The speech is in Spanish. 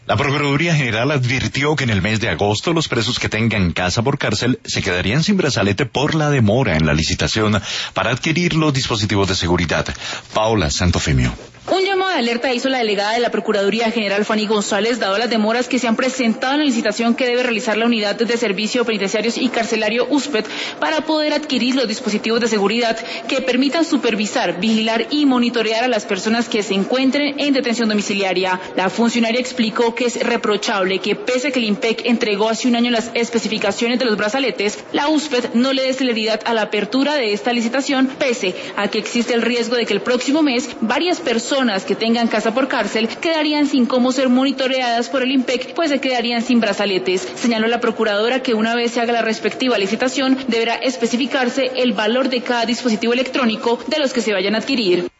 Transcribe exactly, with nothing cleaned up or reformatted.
La Procuraduría General advirtió que en el mes de agosto los presos que tengan casa por cárcel se quedarían sin brazalete por la demora en la licitación para adquirir los dispositivos de seguridad. Paola Santofimio. Un llamado de alerta hizo la delegada de la Procuraduría General, Fanny González, dado las demoras que se han presentado en la licitación que debe realizar la Unidad de Servicio Penitenciarios y Carcelario U S P E T para poder adquirir los dispositivos de seguridad que permitan supervisar, vigilar y monitorear a las personas que se encuentren en detención domiciliaria. La funcionaria explicó que es reprochable que pese a que el IMPEC entregó hace un año las especificaciones de los brazaletes, la U S P E T no le dé celeridad a la apertura de esta licitación, pese a que existe el riesgo de que el próximo mes varias personas que tengan casa por cárcel quedarían sin cómo ser monitoreadas por el IMPEC, pues se quedarían sin brazaletes. Señaló la procuradora que una vez se haga la respectiva licitación deberá especificarse el valor de cada dispositivo electrónico de los que se vayan a adquirir.